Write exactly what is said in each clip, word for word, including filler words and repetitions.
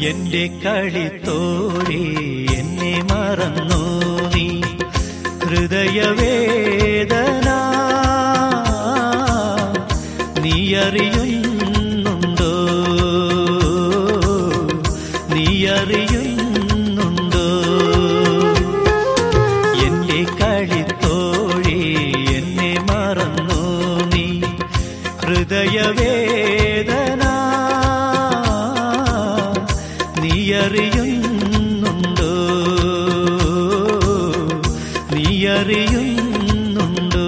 എന്റെ കളിത്തോഴി എന്നെ മറന്നു നീ ഹൃദയവേദന നീ അറിയുന്നുണ്ടോ നീ അറിയുന്നുണ്ടോ എന്റെ കളിത്തോഴി എന്നെ മറന്നു നീ ഹൃദയവേദന നീ അറിയുന്നുണ്ടോ നീ അറിയുന്നുണ്ടോ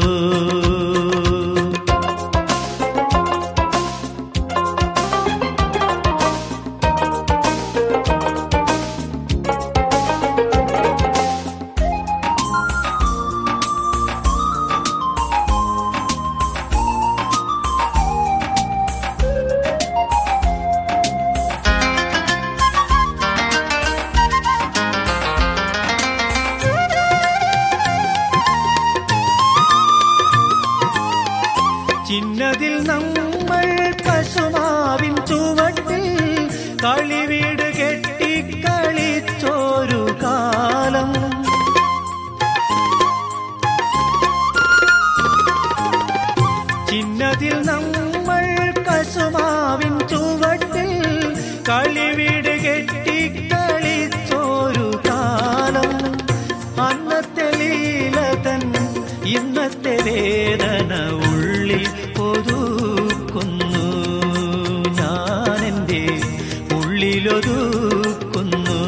ചിന്നതിൽ നമ്മൾ പശുമാവിൻ ചുവട്ടിൽ കളിവീട് കെട്ടി കളിച്ചോരു കാലം ചിന്നതിൽ നമ്മൾ പശുമാവിൻ ചുവട്ടിൽ കളിവീട് കെട്ടി കളിച്ചോരു കാലം അന്നത്തെ ലീലതൻ ഇന്നത്തെ വേദന ഉള്ളിൽ ഒതുക്കുന്നു ഞാനെന്റെ ഉള്ളിലൊതുക്കുന്നു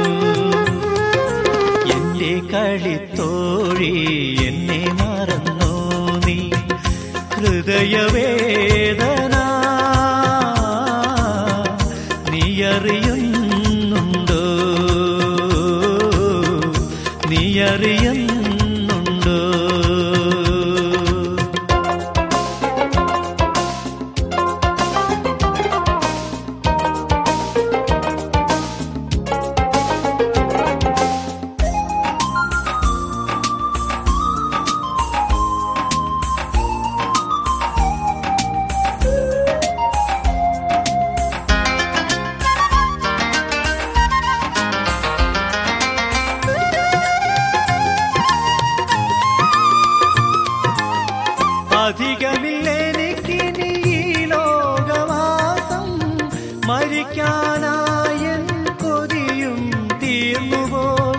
എന്റെ കളിത്തോഴി എന്നെ മറന്നു നീ ഹൃദയവേദന നീ അറിയുന്നുണ്ടോ നീ അറിയുന്നുണ്ടോ അധികമില്ലെനിക്കിനി ഈ ലോകവാസം മരിക്കാനായൻ കൊതിയും തീർന്നുപോയി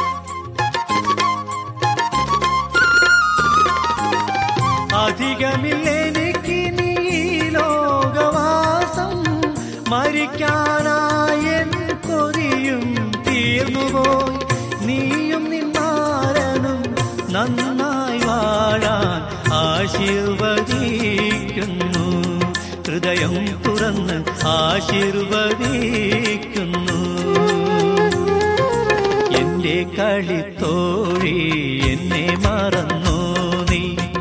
അധികമില്ലെനിക്കിനി ഈ ലോകവാസം മരിക്കാനായൻ കൊതിയും തീർന്നുപോയി നീയും നിന്മാരനും നന്നായി വാഴാൻ ആശീർവദിക്കുന്നു ഹൃദയം തുറന്ന് ആശീർവദിക്കുന്നു എന്റെ കളിത്തോഴി എന്നെ മറന്നു നീ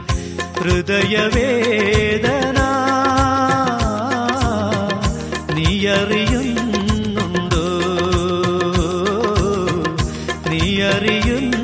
ഹൃദയവേദന നീ അറിയുന്നുണ്ടോ നീ അറിയുന്നു